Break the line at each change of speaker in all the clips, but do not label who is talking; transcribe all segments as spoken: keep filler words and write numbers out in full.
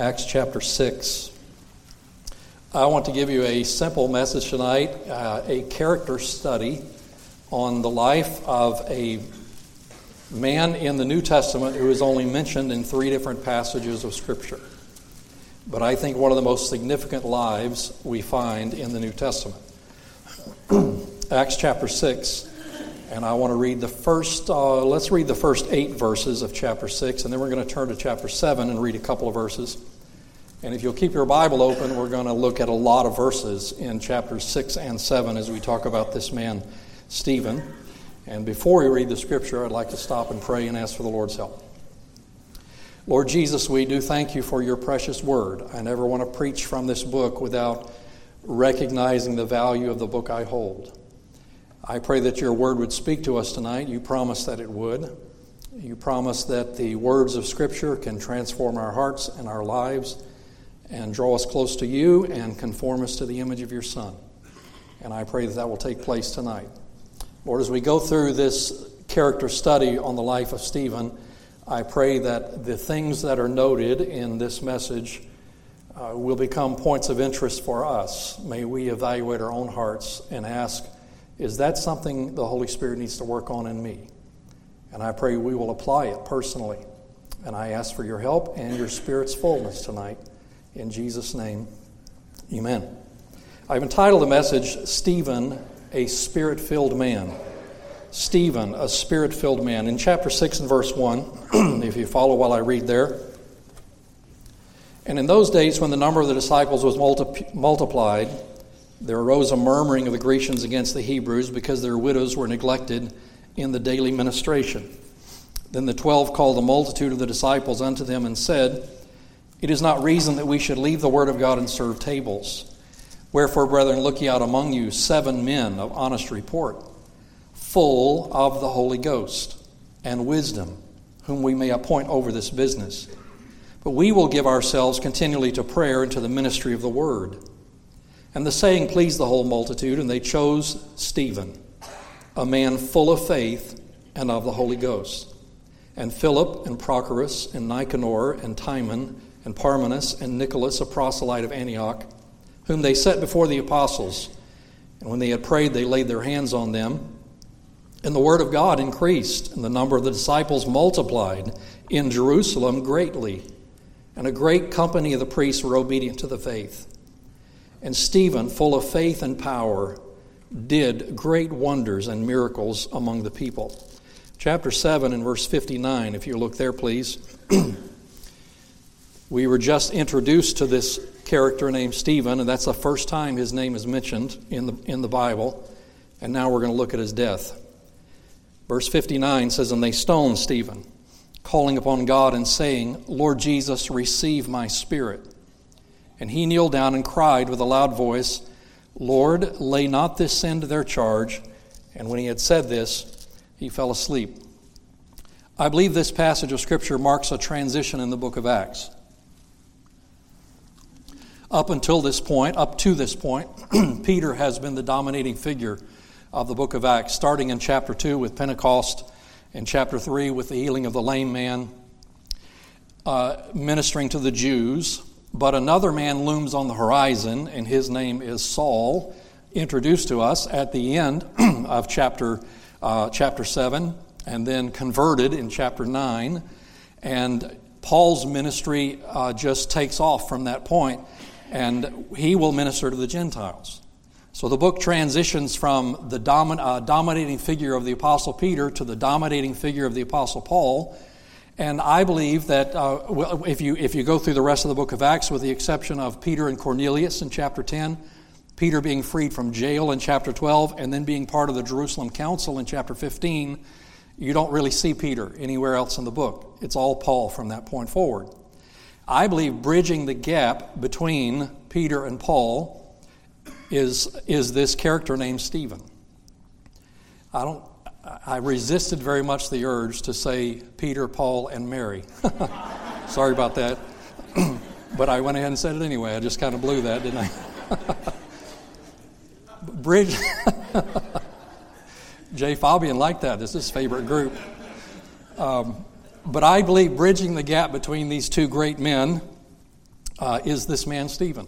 Acts chapter six. I want to give you a simple message tonight, uh, a character study on the life of a man in the New Testament who is only mentioned in three different passages of Scripture. But I think one of the most significant lives we find in the New Testament. Acts chapter six, and I want to read the first, uh, let's read the first eight verses of chapter six, and then we're going to turn to chapter seven and read a couple of verses. And if you'll keep your Bible open, we're going to look at a lot of verses in chapters six and seven as we talk about this man, Stephen. And before we read the Scripture, I'd like to stop and pray and ask for the Lord's help. Lord Jesus, we do thank you for your precious word. I never want to preach from this book without recognizing the value of the book I hold. I pray that your word would speak to us tonight. You promised that it would. You promised that the words of Scripture can transform our hearts and our lives and draw us close to you and conform us to the image of your Son. And I pray that that will take place tonight. Lord, as we go through this character study on the life of Stephen, I pray that the things that are noted in this message uh, will become points of interest for us. May we evaluate our own hearts and ask, is that something the Holy Spirit needs to work on in me? And I pray we will apply it personally. And I ask for your help and your Spirit's fullness tonight. In Jesus' name, amen. I've entitled the message, Stephen, a Spirit-Filled Man. Stephen, a Spirit-Filled Man. In chapter six and verse one, if you follow while I read there. And in those days when the number of the disciples was multi- multiplied, there arose a murmuring of the Grecians against the Hebrews because their widows were neglected in the daily ministration. Then the twelve called the multitude of the disciples unto them and said, It is not reason that we should leave the word of God and serve tables. Wherefore, brethren, look ye out among you seven men of honest report, full of the Holy Ghost and wisdom, whom we may appoint over this business. But we will give ourselves continually to prayer and to the ministry of the word. And the saying pleased the whole multitude, and they chose Stephen, a man full of faith and of the Holy Ghost, and Philip and Prochorus and Nicanor and Timon and Parmenas and Nicholas, a proselyte of Antioch, whom they set before the apostles. And when they had prayed, they laid their hands on them. And the word of God increased, and the number of the disciples multiplied in Jerusalem greatly. And a great company of the priests were obedient to the faith. And Stephen, full of faith and power, did great wonders and miracles among the people. Chapter seven and verse fifty-nine, if you look there, please. We were just introduced to this character named Stephen, and that's the first time his name is mentioned in the in the Bible. And now we're going to look at his death. Verse fifty-nine says, And they stoned Stephen, calling upon God and saying, Lord Jesus, receive my spirit. And he kneeled down and cried with a loud voice, Lord, lay not this sin to their charge. And when he had said this, he fell asleep. I believe this passage of Scripture marks a transition in the book of Acts. Up until this point, up to this point, Peter has been the dominating figure of the book of Acts, starting in chapter two with Pentecost, and chapter three with the healing of the lame man, uh, ministering to the Jews. But another man looms on the horizon, and his name is Saul, introduced to us at the end of chapter uh, chapter seven, and then converted in chapter nine. And Paul's ministry uh, just takes off from that point, and he will minister to the Gentiles. So the book transitions from the domin- uh, dominating figure of the Apostle Peter to the dominating figure of the Apostle Paul. And I believe that uh, if you if you go through the rest of the book of Acts, with the exception of Peter and Cornelius in chapter ten, Peter being freed from jail in chapter twelve, and then being part of the Jerusalem Council in chapter fifteen, you don't really see Peter anywhere else in the book. It's all Paul from that point forward. I believe bridging the gap between Peter and Paul is is this character named Stephen. I don't. I resisted very much the urge to say Peter, Paul, and Mary. Sorry about that. But I went ahead and said it anyway. I just kind of blew that, didn't I? Bridge. Jay Fabian liked that. It's his favorite group. Um, but I believe bridging the gap between these two great men uh, is this man Stephen.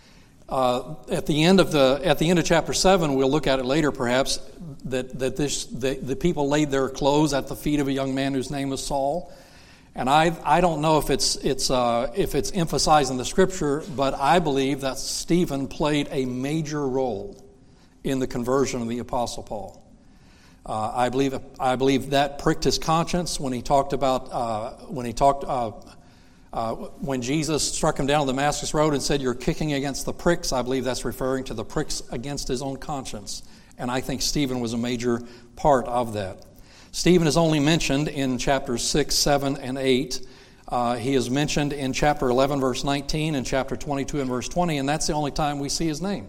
Uh, at the end of the at the end of chapter seven, we'll look at it later, perhaps, that that this the, the people laid their clothes at the feet of a young man whose name was Saul, and I I don't know if it's it's uh, if it's emphasized in the scripture, but I believe that Stephen played a major role in the conversion of the Apostle Paul. Uh, I believe I believe that pricked his conscience when he talked about uh, when he talked. Uh, Uh, when Jesus struck him down on the Damascus Road and said, "You're kicking against the pricks," I believe that's referring to the pricks against his own conscience. And I think Stephen was a major part of that. Stephen is only mentioned in chapters six, seven, and eight. Uh, he is mentioned in chapter eleven, verse nineteen, and chapter twenty-two and verse twenty, and that's the only time we see his name.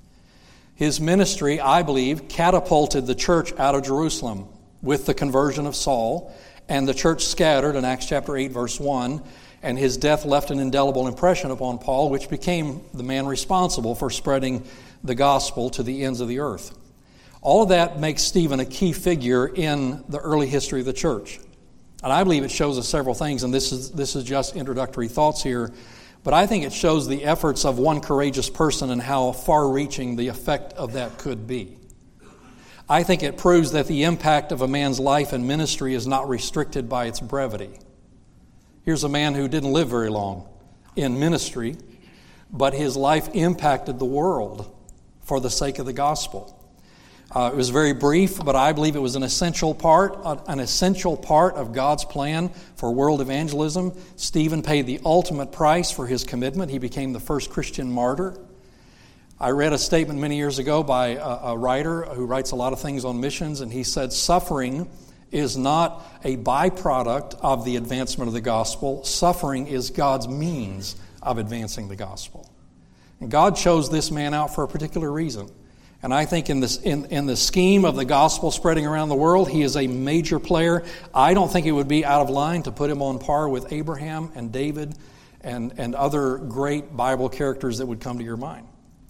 His ministry, I believe, catapulted the church out of Jerusalem with the conversion of Saul, and the church scattered in Acts chapter eight, verse one. And his death left an indelible impression upon Paul, which became the man responsible for spreading the gospel to the ends of the earth. All of that makes Stephen a key figure in the early history of the church. And I believe it shows us several things, and this is this is just introductory thoughts here, but I think it shows the efforts of one courageous person and how far-reaching the effect of that could be. I think it proves that the impact of a man's life and ministry is not restricted by its brevity. Here's a man who didn't live very long in ministry, but his life impacted the world for the sake of the gospel. Uh, it was very brief, but I believe it was an essential part, an essential part of God's plan for world evangelism. Stephen paid the ultimate price for his commitment. He became the first Christian martyr. I read a statement many years ago by a, a writer who writes a lot of things on missions, and he said, "Suffering is not a byproduct of the advancement of the gospel. Suffering is God's means of advancing the gospel." And God chose this man out for a particular reason. And I think in this in, in the scheme of the gospel spreading around the world, he is a major player. I don't think it would be out of line to put him on par with Abraham and David and, and other great Bible characters that would come to your mind.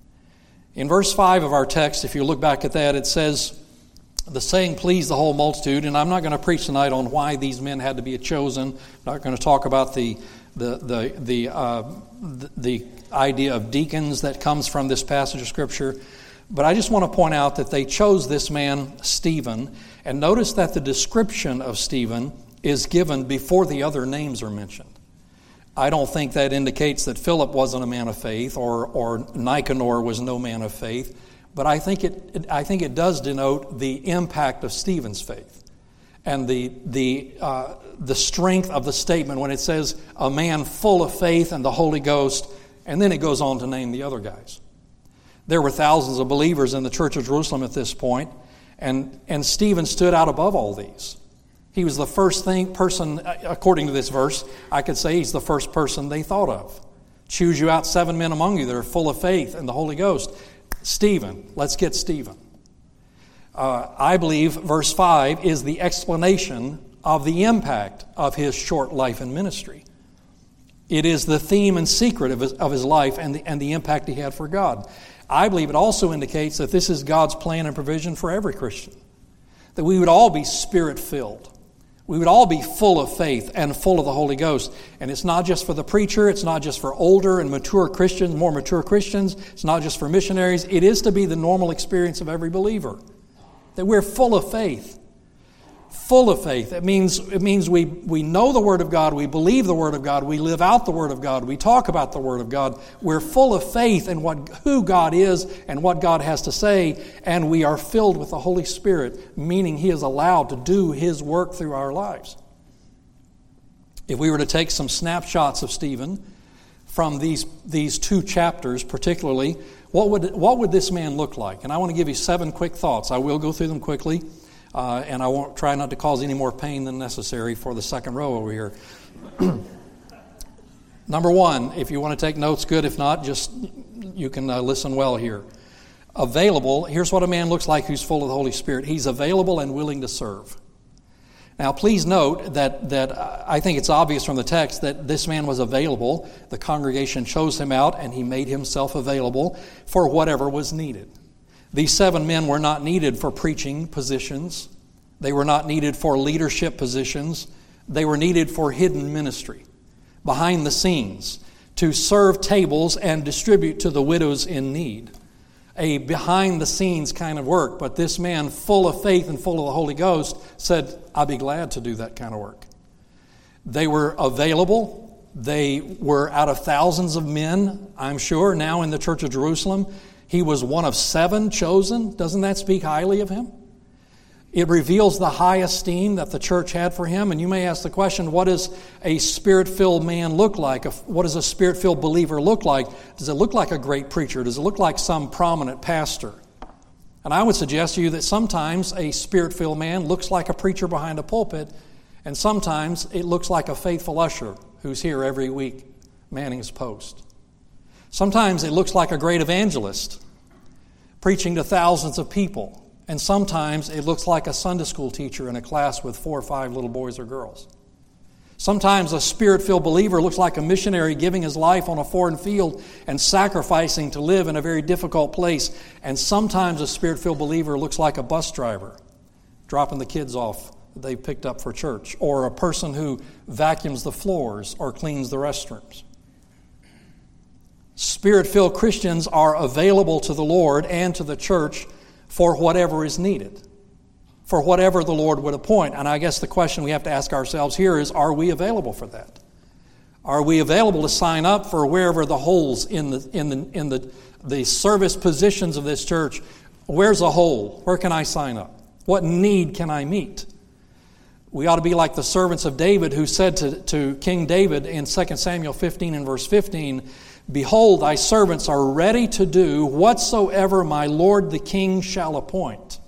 In verse five of our text, if you look back at that, it says, "The saying pleased the whole multitude," and I'm not going to preach tonight on why these men had to be chosen. I'm not going to talk about the the the the, uh, the the idea of deacons that comes from this passage of Scripture, but I just want to point out that they chose this man Stephen, and notice that the description of Stephen is given before the other names are mentioned. I don't think that indicates that Philip wasn't a man of faith or or Nicanor was no man of faith. But I think it, it I think it does denote the impact of Stephen's faith and the the uh, the strength of the statement when it says a man full of faith and the Holy Ghost, and then it goes on to name the other guys. There were thousands of believers in the church of Jerusalem at this point, and and Stephen stood out above all these. He was the first thing person, according to this verse, I could say he's the first person they thought of. Choose you out seven men among you that are full of faith and the Holy Ghost. Stephen, let's get Stephen. Uh, I believe verse five is the explanation of the impact of his short life and ministry. It is the theme and secret of his, of his life and the, and the impact he had for God. I believe it also indicates that this is God's plan and provision for every Christian. That we would all be Spirit-filled. We would all be full of faith and full of the Holy Ghost. And it's not just for the preacher. It's not just for older and mature Christians, more mature Christians. It's not just for missionaries. It is to be the normal experience of every believer. That we're full of faith. Full of faith. It means it means we, we know the Word of God. We believe the Word of God. We live out the Word of God. We talk about the Word of God. We're full of faith in what who God is and what God has to say. And we are filled with the Holy Spirit, meaning He is allowed to do His work through our lives. If we were to take some snapshots of Stephen from these, these two chapters particularly, what would, what would this man look like? And I want to give you seven quick thoughts. I will go through them quickly. Uh, and I won't try not to cause any more pain than necessary for the second row over here. Number one, if you want to take notes, good. If not, just you can uh, listen well here. Available, here's what a man looks like who's full of the Holy Spirit. He's available and willing to serve. Now, please note that, that uh, I think it's obvious from the text that this man was available. The congregation chose him out, and he made himself available for whatever was needed. These seven men were not needed for preaching positions. They were not needed for leadership positions. They were needed for hidden ministry, behind the scenes, to serve tables and distribute to the widows in need. A behind-the-scenes kind of work. But this man, full of faith and full of the Holy Ghost, said, I'd be glad to do that kind of work. They were available. They were out of thousands of men, I'm sure, now in the Church of Jerusalem. He was one of seven chosen. Doesn't that speak highly of him? It reveals the high esteem that the church had for him. And you may ask the question, what does a Spirit-filled man look like? What does a Spirit-filled believer look like? Does it look like a great preacher? Does it look like some prominent pastor? And I would suggest to you that sometimes a Spirit-filled man looks like a preacher behind a pulpit, and sometimes it looks like a faithful usher who's here every week manning his post. Sometimes it looks like a great evangelist preaching to thousands of people. And sometimes it looks like a Sunday school teacher in a class with four or five little boys or girls. Sometimes a Spirit-filled believer looks like a missionary giving his life on a foreign field and sacrificing to live in a very difficult place. And sometimes a Spirit-filled believer looks like a bus driver dropping the kids off that they picked up for church, or a person who vacuums the floors or cleans the restrooms. Spirit-filled Christians are available to the Lord and to the church for whatever is needed, for whatever the Lord would appoint. And I guess the question we have to ask ourselves here is, are we available for that? Are we available to sign up for wherever the holes in the in the in the, the service positions of this church? Where's a hole? Where can I sign up? What need can I meet? We ought to be like the servants of David, who said to, to King David in Second Samuel fifteen and verse fifteen, Behold, thy servants are ready to do whatsoever my Lord the King shall appoint.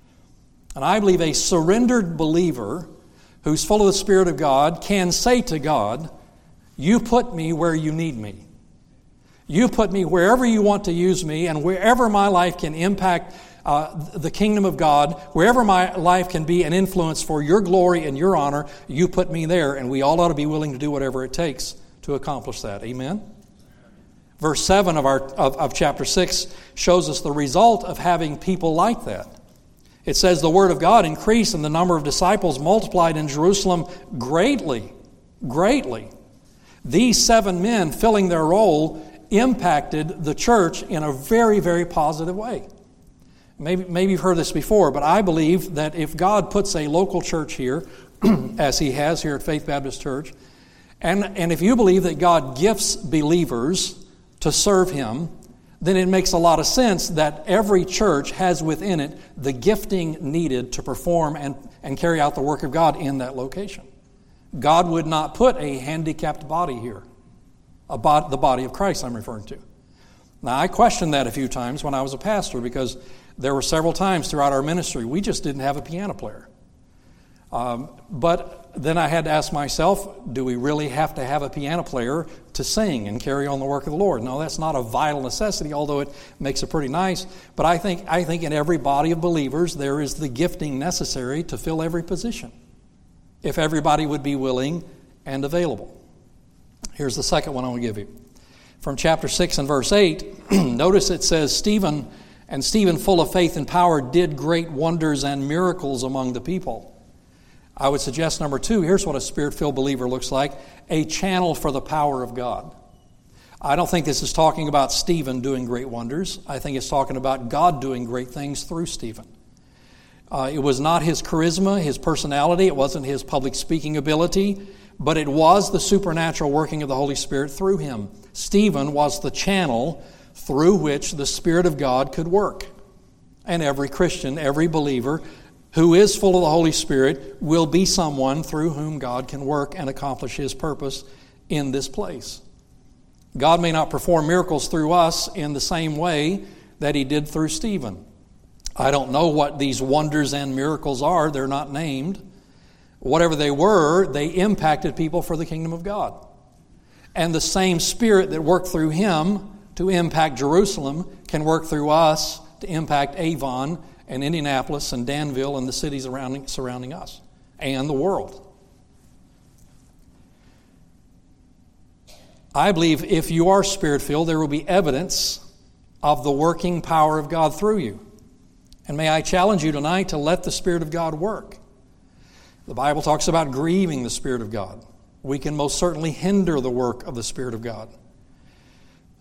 And I believe a surrendered believer who's full of the Spirit of God can say to God, you put me where you need me. You put me wherever you want to use me, and wherever my life can impact uh, the kingdom of God, wherever my life can be an influence for your glory and your honor, you put me there. And we all ought to be willing to do whatever it takes to accomplish that. Amen? Verse seven of, our, of, of chapter six shows us the result of having people like that. It says, the word of God increased and the number of disciples multiplied in Jerusalem greatly, greatly. These seven men filling their role impacted the church in a very, very positive way. Maybe, maybe you've heard this before, but I believe that if God puts a local church here, as He has here at Faith Baptist Church, and, and if you believe that God gifts believers to serve Him, then it makes a lot of sense that every church has within it the gifting needed to perform and, and carry out the work of God in that location. God would not put a handicapped body here, a bod- the body of Christ I'm referring to. Now, I questioned that a few times when I was a pastor, because there were several times throughout our ministry we just didn't have a piano player. Um, but then I had to ask myself, do we really have to have a piano player to sing and carry on the work of the Lord? No, that's not a vital necessity, although it makes it pretty nice. But I think I think in every body of believers there is the gifting necessary to fill every position, if everybody would be willing and available. Here's the second one I want to give you. From chapter six and verse eight, notice it says, Stephen, and Stephen, full of faith and power, did great wonders and miracles among the people. I would suggest, number two, here's what a Spirit-filled believer looks like: a channel for the power of God. I don't think this is talking about Stephen doing great wonders. I think it's talking about God doing great things through Stephen. Uh, it was not his charisma, his personality, it wasn't his public speaking ability, but it was the supernatural working of the Holy Spirit through him. Stephen was the channel through which the Spirit of God could work. And every Christian, every believer who is full of the Holy Spirit will be someone through whom God can work and accomplish His purpose in this place. God may not perform miracles through us in the same way that He did through Stephen. I don't know what these wonders and miracles are. They're not named. Whatever they were, they impacted people for the kingdom of God. And the same Spirit that worked through him to impact Jerusalem can work through us to impact Avon and Indianapolis and Danville and the cities surrounding, surrounding us and the world. I believe if you are Spirit-filled, there will be evidence of the working power of God through you. And may I challenge you tonight to let the Spirit of God work. The Bible talks about grieving the Spirit of God. We can most certainly hinder the work of the Spirit of God.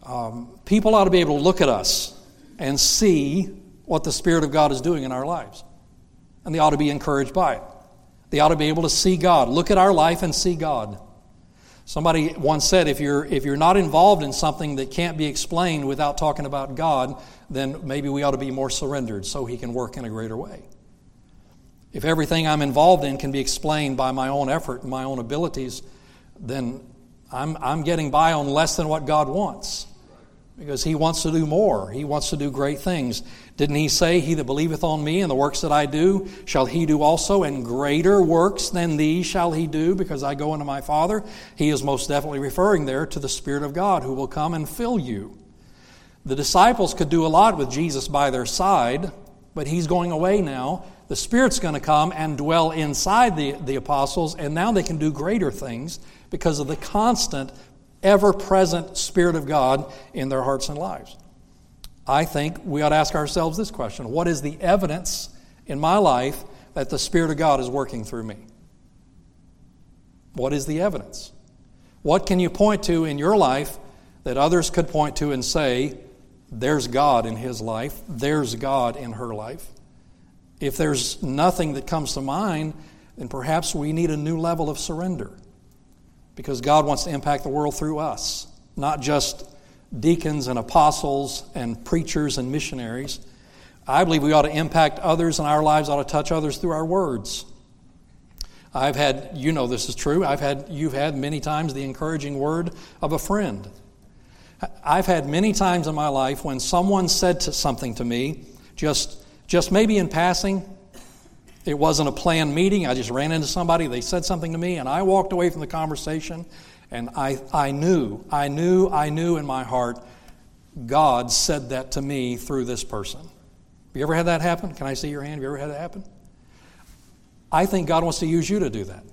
Um, people ought to be able to look at us and see what the Spirit of God is doing in our lives. And they ought to be encouraged by it. They ought to be able to see God. Look at our life and see God. Somebody once said, if you're if you're not involved in something that can't be explained without talking about God, then maybe we ought to be more surrendered so He can work in a greater way. If everything I'm involved in can be explained by my own effort and my own abilities, then I'm I'm getting by on less than what God wants. Because He wants to do more. He wants to do great things. Didn't He say, He that believeth on me and the works that I do, shall he do also, and greater works than these shall he do, because I go unto my Father? He is most definitely referring there to the Spirit of God who will come and fill you. The disciples could do a lot with Jesus by their side, but He's going away now. The Spirit's going to come and dwell inside the, the apostles, and now they can do greater things because of the constant ever-present Spirit of God in their hearts and lives. I think we ought to ask ourselves this question: what is the evidence in my life that the Spirit of God is working through me? What is the evidence? What can you point to in your life that others could point to and say, there's God in his life, there's God in her life? If there's nothing that comes to mind, then perhaps we need a new level of surrender. Because God wants to impact the world through us, not just deacons and apostles and preachers and missionaries. I believe we ought to impact others, and our lives ought to touch others through our words. I've had, you know this is true, I've had, you've had many times the encouraging word of a friend. I've had many times in my life when someone said to something to me, just, just maybe in passing. It wasn't a planned meeting. I just ran into somebody. They said something to me, and I walked away from the conversation, and I, I knew, I knew, I knew in my heart, God said that to me through this person. Have you ever had that happen? Can I see your hand? Have you ever had that happen? I think God wants to use you to do that.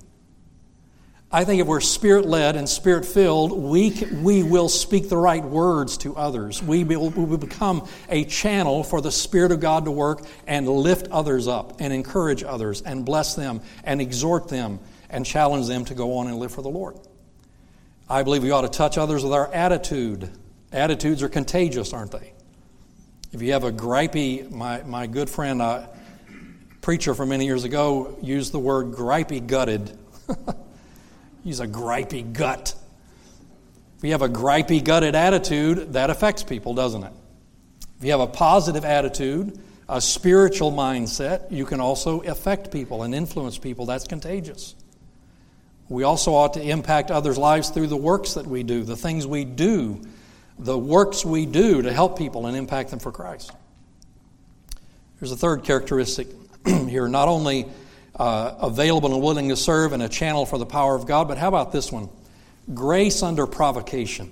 I think if we're Spirit-led and Spirit-filled, we we will speak the right words to others. We will, we will become a channel for the Spirit of God to work and lift others up and encourage others and bless them and exhort them and challenge them to go on and live for the Lord. I believe we ought to touch others with our attitude. Attitudes are contagious, aren't they? If you have a gripey, my, my good friend, uh, preacher from many years ago, used the word gripey-gutted. He's a gripey gut. If you have a gripey gutted attitude, that affects people, doesn't it? If you have a positive attitude, a spiritual mindset, you can also affect people and influence people. That's contagious. We also ought to impact others' lives through the works that we do, the things we do, the works we do to help people and impact them for Christ. There's a third characteristic here, not only Uh, available and willing to serve and a channel for the power of God. But how about this one? Grace under provocation.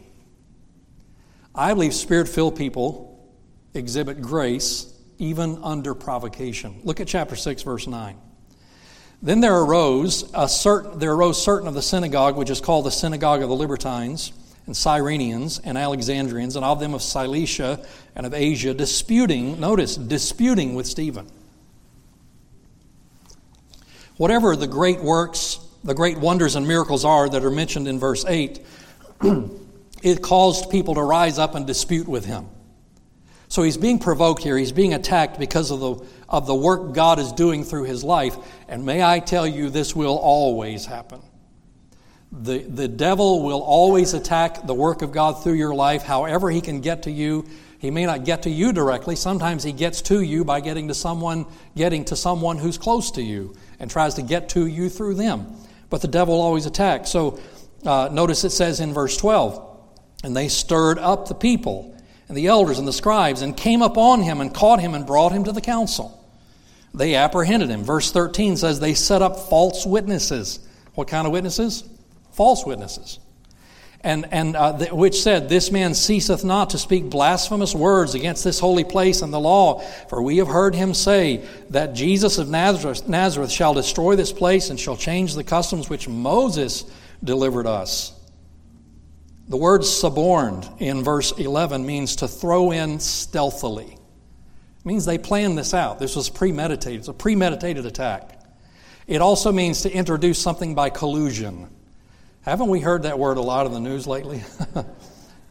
I believe Spirit-filled people exhibit grace even under provocation. Look at chapter six, verse nine. Then there arose a certain there arose certain of the synagogue, which is called the synagogue of the Libertines, and Cyrenians, and Alexandrians, and of them of Cilicia and of Asia, disputing, notice, disputing with Stephen. Whatever the great works, the great wonders and miracles are that are mentioned in verse eight, it caused people to rise up and dispute with him. So he's being provoked here. He's being attacked because of the of the work God is doing through his life. And may I tell you, this will always happen. The, the devil will always attack the work of God through your life. However he can get to you, he may not get to you directly. Sometimes he gets to you by getting to someone, getting to someone who's close to you and tries to get to you through them. But the devil always attacks. So uh, notice it says in verse twelve, and they stirred up the people and the elders and the scribes and came upon him and caught him and brought him to the council. They apprehended him. Verse thirteen says they set up false witnesses. What kind of witnesses? False witnesses. And, and uh, th- which said, this man ceaseth not to speak blasphemous words against this holy place and the law. For we have heard him say that Jesus of Nazareth, Nazareth shall destroy this place and shall change the customs which Moses delivered us. The word suborned in verse eleven means to throw in stealthily. It means they planned this out. This was premeditated. It's a premeditated attack. It also means to introduce something by collusion. Haven't we heard that word a lot in the news lately?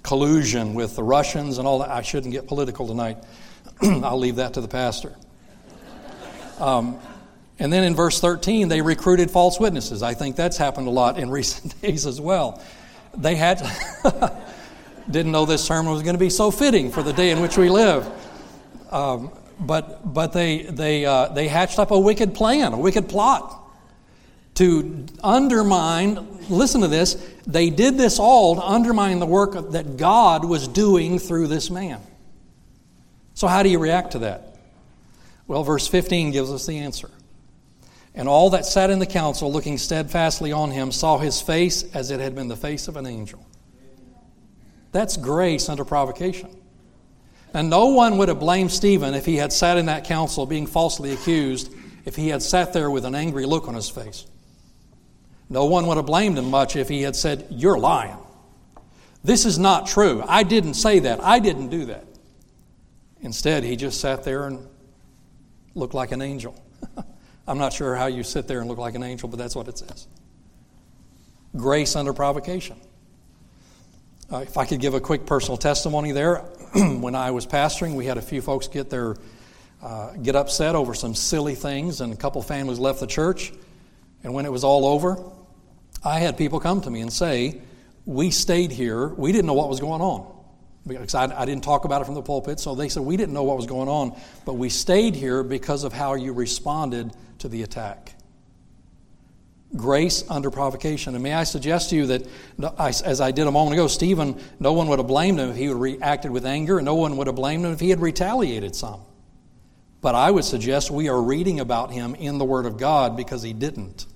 collusion with the Russians and all that. I shouldn't get political tonight. I'll leave that to the pastor. Um, and then in verse thirteen, they recruited false witnesses. I think that's happened a lot in recent days as well. They had didn't know this sermon was going to be so fitting for the day in which we live. Um, but but they they uh, they hatched up a wicked plan, a wicked plot to undermine. Listen to this. They did this all to undermine the work that God was doing through this man. So how do you react to that? Well, verse fifteen gives us the answer. And all that sat in the council, looking steadfastly on him, saw his face as it had been the face of an angel. That's grace under provocation. And no one would have blamed Stephen if he had sat in that council being falsely accused, if he had sat there with an angry look on his face. No one would have blamed him much if he had said, "You're lying. This is not true. I didn't say that. I didn't do that." Instead, he just sat there and looked like an angel. I'm not sure how you sit there and look like an angel, but that's what it says. Grace under provocation. Uh, if I could give a quick personal testimony there, when I was pastoring, we had a few folks get their uh, get upset over some silly things, and a couple families left the church. And when it was all over, I had people come to me and say, "We stayed here. We didn't know what was going on." Because I, I didn't talk about it from the pulpit, so they said, "We didn't know what was going on, but we stayed here because of how you responded to the attack." Grace under provocation. And may I suggest to you that, as I did a moment ago, Stephen, no one would have blamed him if he had reacted with anger, and no one would have blamed him if he had retaliated some. But I would suggest we are reading about him in the Word of God because he didn't.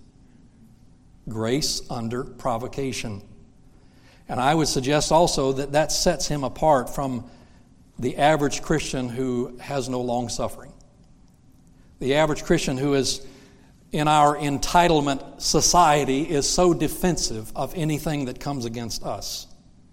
Grace under provocation. And I would suggest also that that sets him apart from the average Christian who has no long suffering. The average Christian who is in our entitlement society is so defensive of anything that comes against us.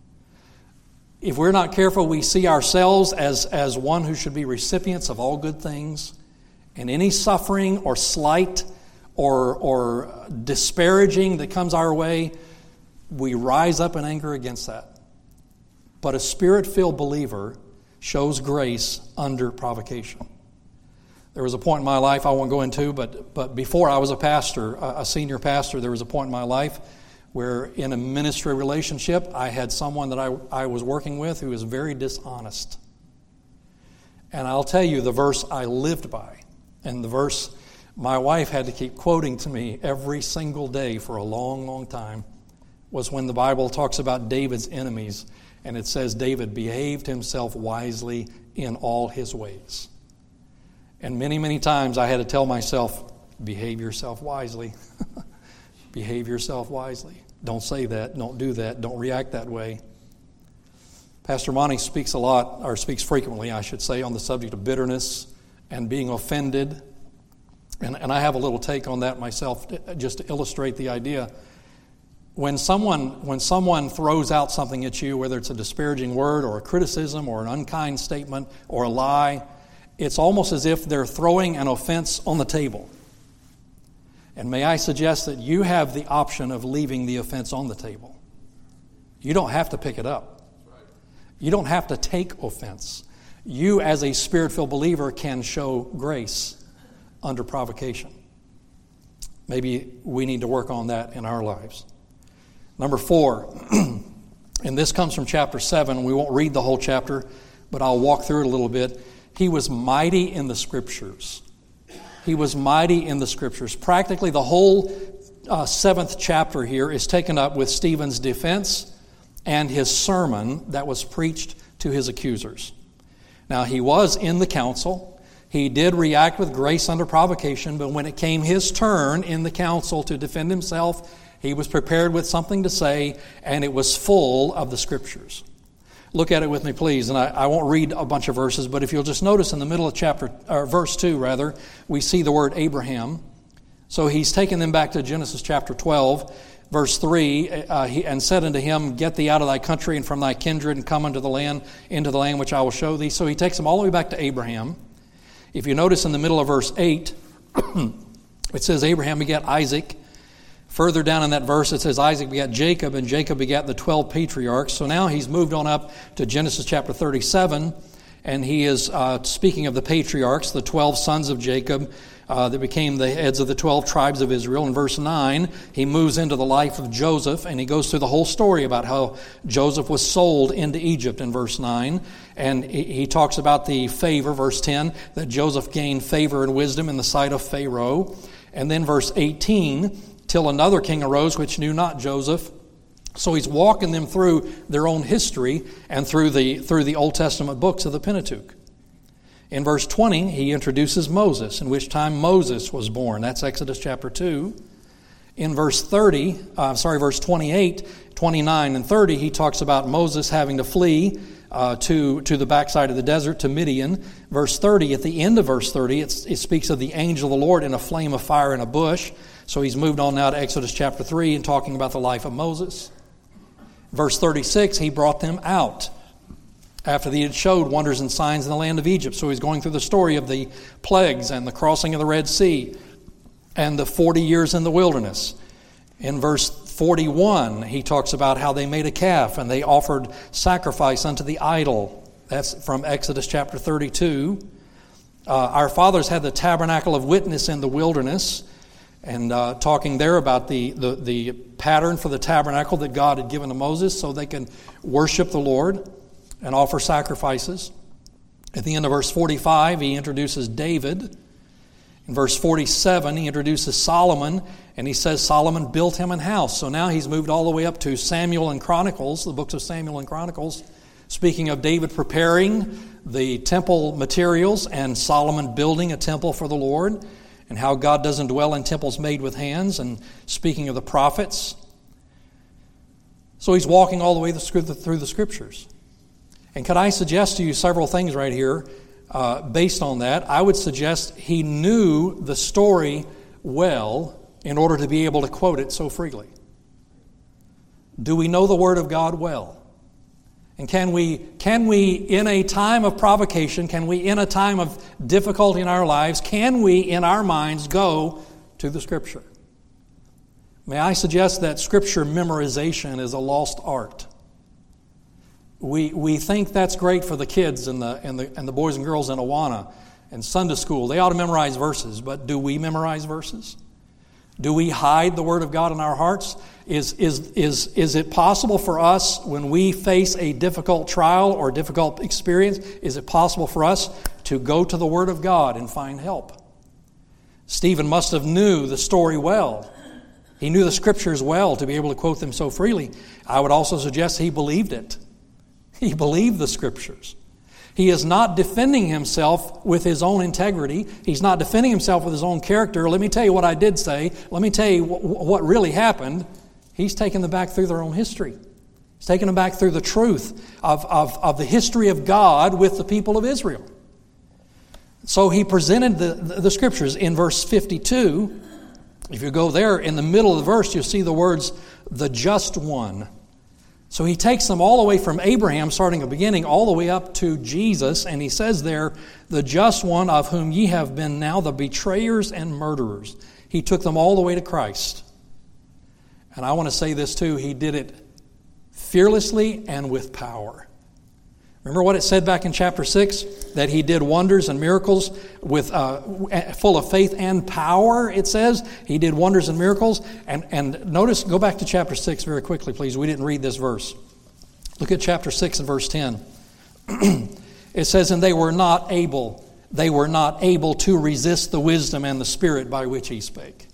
If we're not careful, we see ourselves as, as one who should be recipients of all good things, and any suffering or slight or, or disparaging that comes our way, we rise up in anger against that. But a Spirit-filled believer shows grace under provocation. There was a point in my life I won't go into, but but before I was a pastor, a senior pastor, there was a point in my life where in a ministry relationship, I had someone that I, I was working with who was very dishonest. And I'll tell you the verse I lived by, and the verse my wife had to keep quoting to me every single day for a long, long time, was when the Bible talks about David's enemies, and it says David behaved himself wisely in all his ways. And many, many times I had to tell myself, behave yourself wisely. Behave yourself wisely. Don't say that. Don't do that. Don't react that way. Pastor Monty speaks a lot, or speaks frequently, I should say, on the subject of bitterness and being offended. And, and I have a little take on that myself, just to illustrate the idea. When someone, when someone throws out something at you, whether it's a disparaging word or a criticism or an unkind statement or a lie, it's almost as if they're throwing an offense on the table. And may I suggest that you have the option of leaving the offense on the table. You don't have to pick it up. You don't have to take offense. You, as a Spirit-filled believer, can show grace under provocation. Maybe we need to work on that in our lives. Number four, and this comes from chapter seven. We won't read the whole chapter, but I'll walk through it a little bit. He was mighty in the Scriptures. He was mighty in the Scriptures. Practically the whole uh, seventh chapter here is taken up with Stephen's defense and his sermon that was preached to his accusers. Now, he was in the council. He did react with grace under provocation, but when it came his turn in the council to defend himself, he was prepared with something to say, and it was full of the Scriptures. Look at it with me, please, and I, I won't read a bunch of verses, but if you'll just notice in the middle of chapter, or verse two, rather, we see the word Abraham. So he's taken them back to Genesis chapter twelve, verse three, uh, he, and said unto him, Get thee out of thy country and from thy kindred, and come unto the land, into the land which I will show thee. So he takes them all the way back to Abraham. If you notice in the middle of verse eight, it says, Abraham begat Isaac. Further down in that verse, it says Isaac begat Jacob, and Jacob begat the twelve patriarchs. So now he's moved on up to Genesis chapter thirty-seven, and he is uh, speaking of the patriarchs, the twelve sons of Jacob uh, that became the heads of the twelve tribes of Israel. In verse nine, he moves into the life of Joseph, and he goes through the whole story about how Joseph was sold into Egypt in verse nine. And he, he talks about the favor, verse ten, that Joseph gained favor and wisdom in the sight of Pharaoh. And then verse eighteen, till another king arose which knew not Joseph. So he's walking them through their own history and through the through the Old Testament books of the Pentateuch. In verse twenty, he introduces Moses, in which time Moses was born. That's Exodus chapter two. In verse thirty, uh, sorry, verse twenty-eight, twenty-nine, and thirty, he talks about Moses having to flee uh, to, to the backside of the desert, to Midian. Verse thirty, at the end of verse thirty, it's, it speaks of the angel of the Lord in a flame of fire in a bush. So he's moved on now to Exodus chapter three and talking about the life of Moses. Verse thirty-six, he brought them out after he had showed wonders and signs in the land of Egypt. So he's going through the story of the plagues and the crossing of the Red Sea and the forty years in the wilderness. In verse forty-one, he talks about how they made a calf and they offered sacrifice unto the idol. That's from Exodus chapter thirty-two. Uh, our fathers had the tabernacle of witness in the wilderness, and uh, talking there about the, the, the pattern for the tabernacle that God had given to Moses so they can worship the Lord and offer sacrifices. At the end of verse forty-five, he introduces David. In verse forty-seven, he introduces Solomon, and he says Solomon built him an house. So now he's moved all the way up to Samuel and Chronicles, the books of Samuel and Chronicles, speaking of David preparing the temple materials and Solomon building a temple for the Lord, and how God doesn't dwell in temples made with hands, and speaking of the prophets. So he's walking all the way through the Scriptures. And could I suggest to you several things right here uh, based on that? I would suggest he knew the story well in order to be able to quote it so freely. Do we know the Word of God well? And can we, can we, in a time of provocation, can we, in a time of difficulty in our lives, can we, in our minds, go to the Scripture? May I suggest that Scripture memorization is a lost art. We we think that's great for the kids and the and the and the boys and girls in Awana and Sunday school. They ought to memorize verses, but do we memorize verses? Do we hide the Word of God in our hearts? Is is is is it possible for us when we face a difficult trial or difficult experience, is it possible for us to go to the Word of God and find help? Stephen must have knew the story well. He knew the Scriptures well to be able to quote them so freely. I would also suggest he believed it. He believed the Scriptures. He is not defending himself with his own integrity. He's not defending himself with his own character. Let me tell you what I did say. Let me tell you what really happened. He's taken them back through their own history. He's taken them back through the truth of, of, of the history of God with the people of Israel. So he presented the, the, the Scriptures in verse fifty-two. If you go there, in the middle of the verse, you'll see the words, the just one. So he takes them all the way from Abraham, starting at the beginning, all the way up to Jesus, and he says there, the just one of whom ye have been now the betrayers and murderers. He took them all the way to Christ. And I want to say this too, he did it fearlessly and with power. Remember what it said back in chapter six? That he did wonders and miracles with uh, full of faith and power, it says. He did wonders and miracles. And, and notice, go back to chapter six very quickly, please. We didn't read this verse. Look at chapter six and verse ten. It says, and they were not able, they were not able to resist the wisdom and the spirit by which he spake.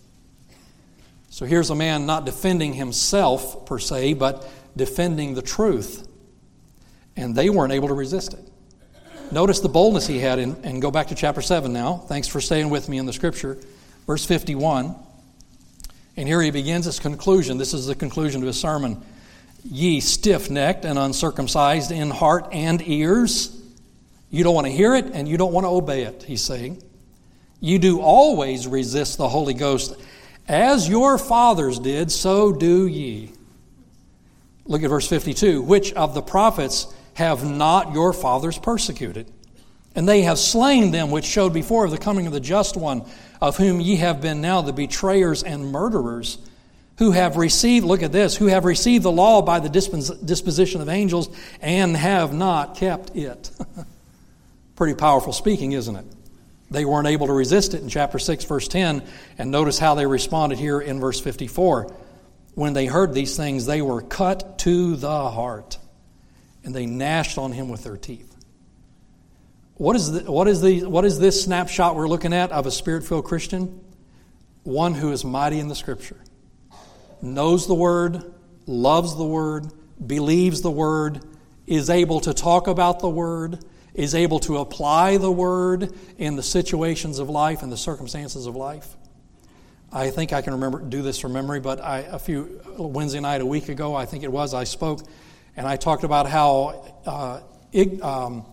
So here's a man not defending himself per se, but defending the truth. And they weren't able to resist it. Notice the boldness he had, in, and go back to chapter seven now. Thanks for staying with me in the Scripture. Verse fifty-one. And here he begins his conclusion. This is the conclusion to his sermon. Ye stiff-necked and uncircumcised in heart and ears. You don't want to hear it and you don't want to obey it, he's saying. You do always resist the Holy Ghost. As your fathers did, so do ye. Look at verse fifty-two. Which of the prophets have not your fathers persecuted? And they have slain them which showed before of the coming of the just one, of whom ye have been now the betrayers and murderers. who have received, look at this, who have received the law by the dispos- disposition of angels and have not kept it. Pretty powerful speaking, isn't it? They weren't able to resist it in chapter six, verse ten, and notice how they responded here in verse fifty-four. When they heard these things, they were cut to the heart, and they gnashed on him with their teeth. What is the, what is the what is this snapshot we're looking at of a Spirit-filled Christian? One who is mighty in the Scripture, knows the Word, loves the Word, believes the Word, is able to talk about the Word, is able to apply the Word in the situations of life and the circumstances of life. I think I can remember do this from memory, but I, a few Wednesday night, a week ago, I think it was, I spoke, and I talked about how uh, ig, um,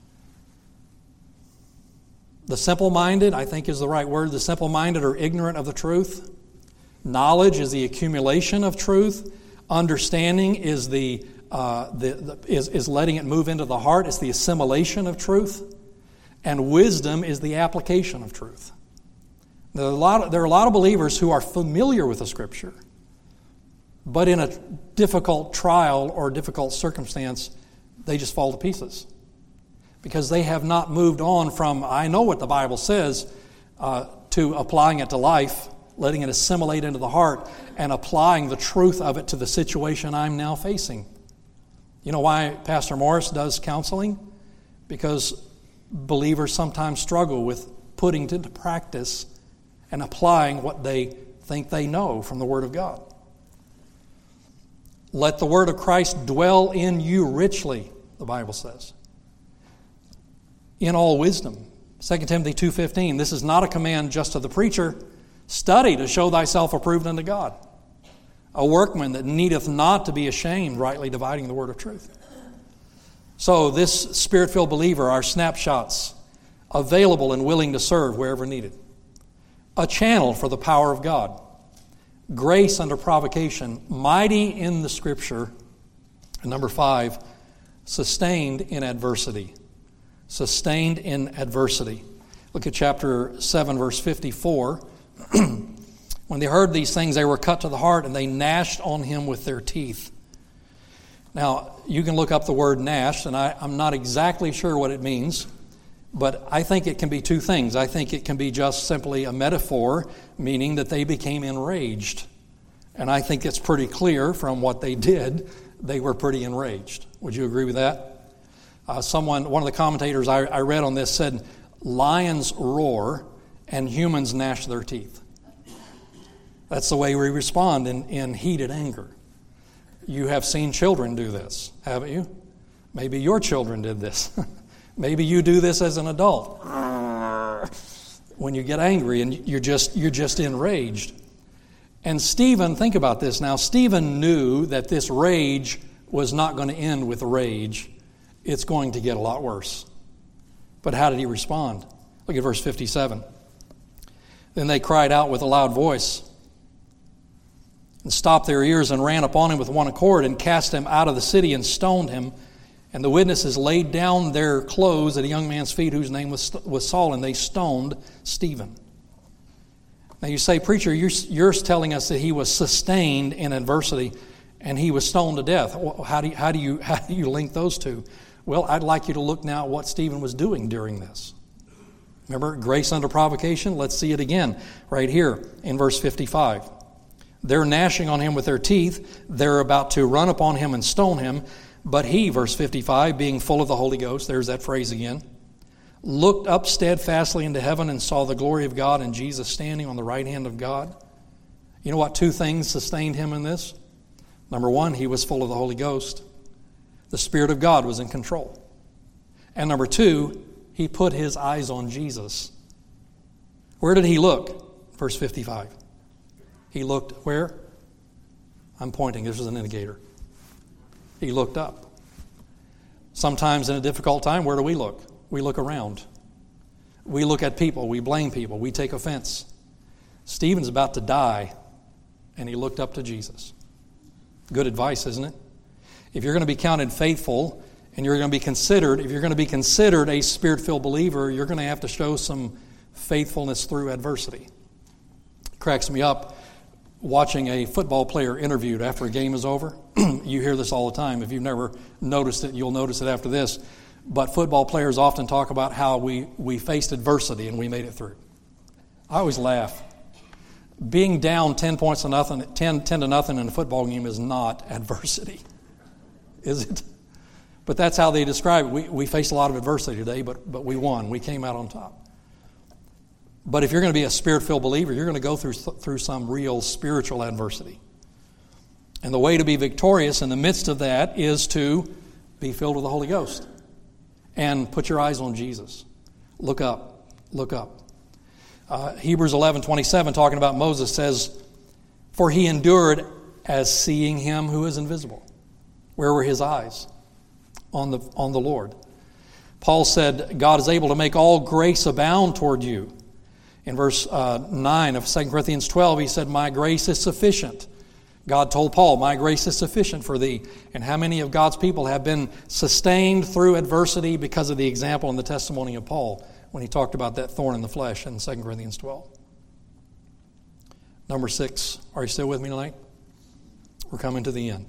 the simple-minded, I think is the right word, the simple-minded are ignorant of the truth. Knowledge is the accumulation of truth. Understanding is the, uh, the, the is, is letting it move into the heart. It's the assimilation of truth. And wisdom is the application of truth. There are a lot of, there are a lot of believers who are familiar with the Scripture, but in a difficult trial or difficult circumstance, they just fall to pieces because they have not moved on from, I know what the Bible says, uh, to applying it to life, letting it assimilate into the heart, and applying the truth of it to the situation I'm now facing. You know why Pastor Morris does counseling? Because believers sometimes struggle with putting into practice and applying what they think they know from the Word of God. Let the Word of Christ dwell in you richly, the Bible says, in all wisdom. Second Timothy two fifteen, this is not a command just to the preacher. Study to show thyself approved unto God, a workman that needeth not to be ashamed, rightly dividing the word of truth. So this Spirit-filled believer are snapshots, available and willing to serve wherever needed. A channel for the power of God. Grace under provocation, mighty in the Scripture. And number five, sustained in adversity. Sustained in adversity. Look at chapter seven, verse fifty-four. When they heard these things, they were cut to the heart, and they gnashed on him with their teeth. Now, you can look up the word gnashed, and I, I'm not exactly sure what it means, but I think it can be two things. I think it can be just simply a metaphor, meaning that they became enraged. And I think it's pretty clear from what they did, they were pretty enraged. Would you agree with that? Uh, someone, one of the commentators I, I read on this said, lions roar and humans gnash their teeth. That's the way we respond in, in heated anger. You have seen children do this, haven't you? Maybe your children did this. Maybe you do this as an adult. When you get angry and you're just you're just enraged. And Stephen, think about this now. Stephen knew that this rage was not going to end with rage. It's going to get a lot worse. But how did he respond? Look at verse fifty-seven. Then they cried out with a loud voice and stopped their ears and ran upon him with one accord and cast him out of the city and stoned him. And the witnesses laid down their clothes at a young man's feet whose name was, was Saul, and they stoned Stephen. Now you say, preacher, you're, you're telling us that he was sustained in adversity and he was stoned to death. How do you, how do you, how do you link those two? Well, I'd like you to look now at what Stephen was doing during this. Remember, grace under provocation? Let's see it again right here in verse fifty-five. They're gnashing on him with their teeth. They're about to run upon him and stone him. But he, verse fifty-five, being full of the Holy Ghost, there's that phrase again, looked up steadfastly into heaven and saw the glory of God and Jesus standing on the right hand of God. You know what two things sustained him in this? Number one, he was full of the Holy Ghost. The Spirit of God was in control. And number two, he put his eyes on Jesus. Where did he look? Verse fifty-five. He looked where? I'm pointing. This is an indicator. He looked up. Sometimes in a difficult time, where do we look? We look around. We look at people. We blame people. We take offense. Stephen's about to die, and he looked up to Jesus. Good advice, isn't it? If you're going to be counted faithful, and you're going to be considered, if you're going to be considered a Spirit-filled believer, you're going to have to show some faithfulness through adversity. It cracks me up. watching a football player interviewed after a game is over. You hear this all the time. If you've never noticed it, you'll notice it after this. But football players often talk about how we, we faced adversity and we made it through. I always laugh. Being down ten points to nothing, ten, ten to nothing in a football game is not adversity, is it? But that's how they describe it. We, we faced a lot of adversity today, but, but we won. We came out on top. But if you're going to be a Spirit-filled believer, you're going to go through through some real spiritual adversity. And the way to be victorious in the midst of that is to be filled with the Holy Ghost. And put your eyes on Jesus. Look up. Look up. Uh, Hebrews eleven twenty-seven, talking about Moses, says, "For he endured as seeing him who is invisible." Where were his eyes? On the, on the Lord. Paul said, God is able to make all grace abound toward you. In verse uh, nine of Second Corinthians twelve, he said, "My grace is sufficient." God told Paul, "My grace is sufficient for thee." And how many of God's people have been sustained through adversity because of the example and the testimony of Paul when he talked about that thorn in the flesh in Second Corinthians twelve? Number six. Are you still with me tonight? We're coming to the end.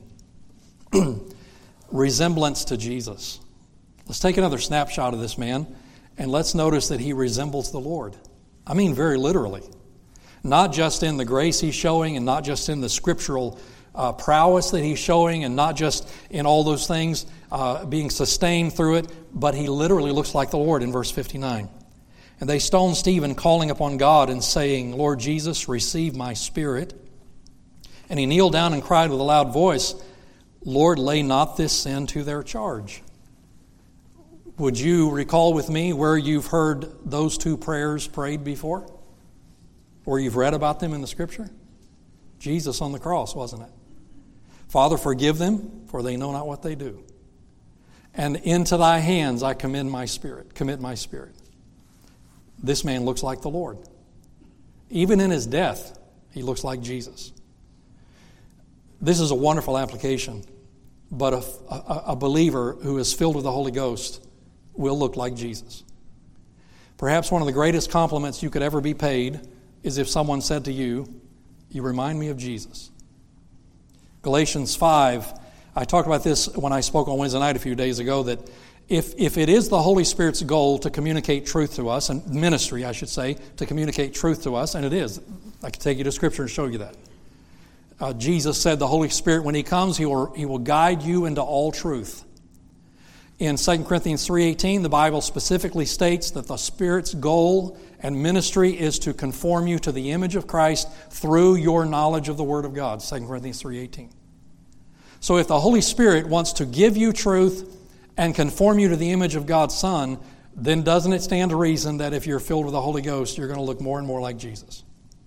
Resemblance to Jesus. Let's take another snapshot of this man, and let's notice that he resembles the Lord. I mean very literally. Not just in the grace he's showing, and not just in the scriptural uh, prowess that he's showing, and not just in all those things uh, being sustained through it, but he literally looks like the Lord in verse fifty-nine. "And they stoned Stephen, calling upon God and saying, Lord Jesus, receive my spirit. And he kneeled down and cried with a loud voice, Lord, lay not this sin to their charge." Would you recall with me where you've heard those two prayers prayed before? Or you've read about them in the Scripture? Jesus on the cross, wasn't it? "Father, forgive them, for they know not what they do. And into thy hands I commend my spirit, commit my spirit." This man looks like the Lord. Even in his death, he looks like Jesus. This is a wonderful application, but a, a, a believer who is filled with the Holy Ghost will look like Jesus. Perhaps one of the greatest compliments you could ever be paid is if someone said to you, "You remind me of Jesus." Galatians five, I talked about this when I spoke on Wednesday night a few days ago, that if, if it is the Holy Spirit's goal to communicate truth to us, and ministry, I should say, to communicate truth to us, and it is. I can take you to Scripture and show you that. Uh, Jesus said the Holy Spirit, when He comes, He will, he will guide you into all truth. In Second Corinthians three eighteen, the Bible specifically states that the Spirit's goal and ministry is to conform you to the image of Christ through your knowledge of the Word of God, Second Corinthians three eighteen. So if the Holy Spirit wants to give you truth and conform you to the image of God's Son, then doesn't it stand to reason that if you're filled with the Holy Ghost, you're going to look more and more like Jesus?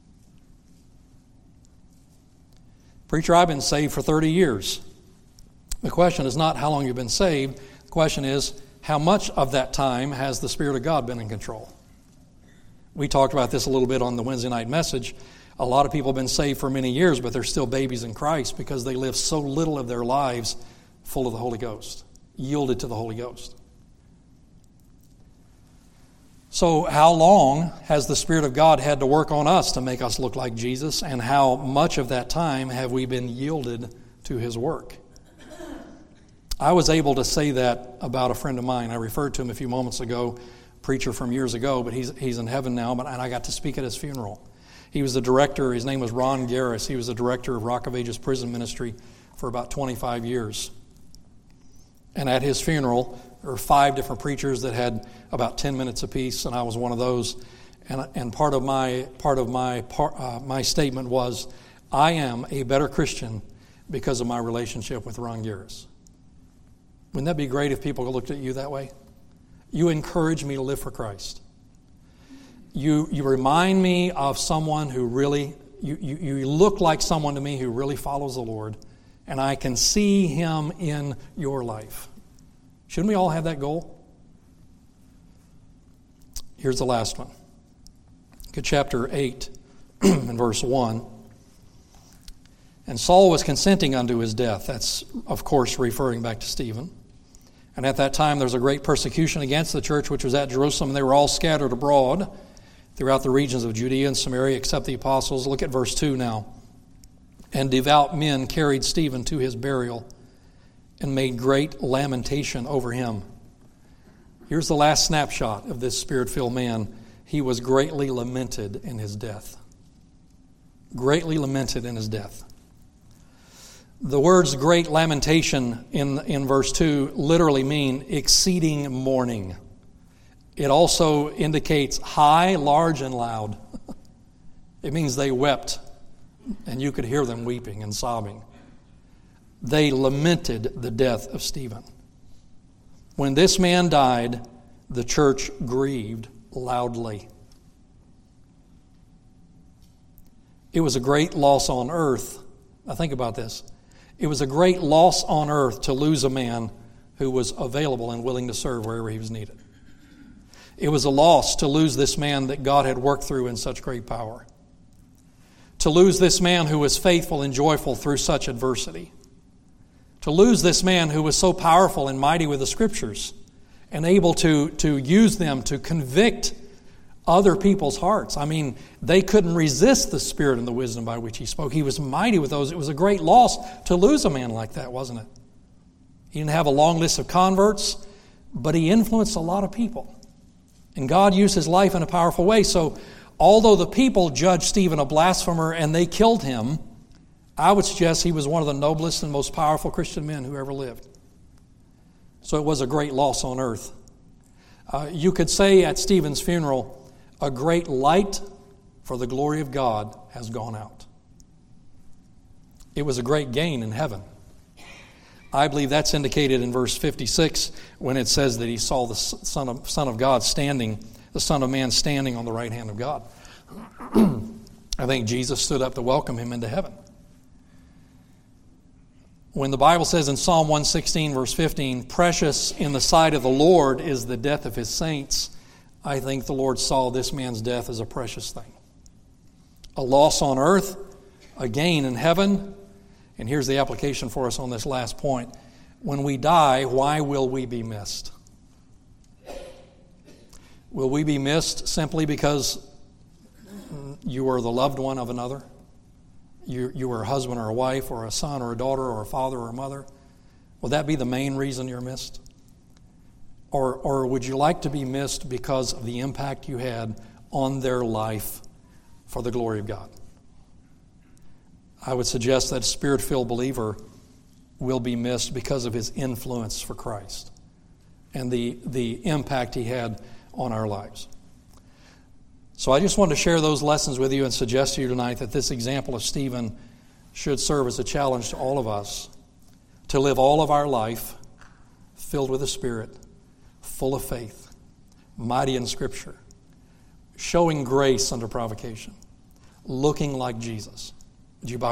Preacher, I've been saved for thirty years. The question is not how long you've been saved. The question is, how much of that time has the Spirit of God been in control? We talked about this a little bit on the Wednesday night message. A lot of people have been saved for many years, but they're still babies in Christ because they live so little of their lives full of the Holy Ghost, yielded to the Holy Ghost. So how long has the Spirit of God had to work on us to make us look like Jesus, and how much of that time have we been yielded to His work? I was able to say that about a friend of mine. I referred to him a few moments ago, preacher from years ago, but he's he's in heaven now, but and I got to speak at his funeral. He was the director, his name was Ron Garris. He was the director of Rock of Ages Prison Ministry for about twenty-five years. And at his funeral, there were five different preachers that had about ten minutes apiece, and I was one of those. And and part of my part of my part, uh, my statement was, I am a better Christian because of my relationship with Ron Garris. Wouldn't that be great if people looked at you that way? You encourage me to live for Christ. You you remind me of someone who really, you, you, you look like someone to me who really follows the Lord, and I can see Him in your life. Shouldn't we all have that goal? Here's the last one. Look at chapter eight and verse one. "And Saul was consenting unto his death." That's, of course, referring back to Stephen. "And at that time there was a great persecution against the church which was at Jerusalem, and they were all scattered abroad throughout the regions of Judea and Samaria, except the apostles." Look at verse two now. And devout men carried Stephen to his burial and made great lamentation over him. Here's the last snapshot of this Spirit-filled man. He was greatly lamented in his death. Greatly lamented in his death. The words great lamentation in, in verse two literally mean exceeding mourning. It also indicates high, large, and loud. It means they wept, and you could hear them weeping and sobbing. They lamented the death of Stephen. When this man died, the church grieved loudly. It was a great loss on earth. Now think about this. It was a great loss on earth to lose a man who was available and willing to serve wherever he was needed. It was a loss to lose this man that God had worked through in such great power. To lose this man who was faithful and joyful through such adversity. To lose this man who was so powerful and mighty with the Scriptures and able to, to use them to convict other people's hearts. I mean, they couldn't resist the spirit and the wisdom by which he spoke. He was mighty with those. It was a great loss to lose a man like that, wasn't it? He didn't have a long list of converts, but he influenced a lot of people. And God used his life in a powerful way. So although the people judged Stephen a blasphemer and they killed him, I would suggest he was one of the noblest and most powerful Christian men who ever lived. So it was a great loss on earth. Uh, you could say at Stephen's funeral, a great light for the glory of God has gone out. It was a great gain in heaven. I believe that's indicated in verse fifty-six when it says that he saw the Son of, Son of God standing, the Son of Man standing on the right hand of God. I think Jesus stood up to welcome him into heaven. When the Bible says in Psalm one sixteen, verse fifteen, precious in the sight of the Lord is the death of his saints, I think the Lord saw this man's death as a precious thing. A loss on earth, a gain in heaven. And here's the application for us on this last point. When we die, why will we be missed? Will we be missed simply because you are the loved one of another? You, you were a husband or a wife or a son or a daughter or a father or a mother? Will that be the main reason you're missed? Or, or would you like to be missed because of the impact you had on their life for the glory of God? I would suggest that a Spirit-filled believer will be missed because of his influence for Christ and the, the impact he had on our lives. So I just wanted to share those lessons with you and suggest to you tonight that this example of Stephen should serve as a challenge to all of us to live all of our life filled with the Spirit, full of faith, mighty in Scripture, showing grace under provocation, looking like Jesus. Would you bow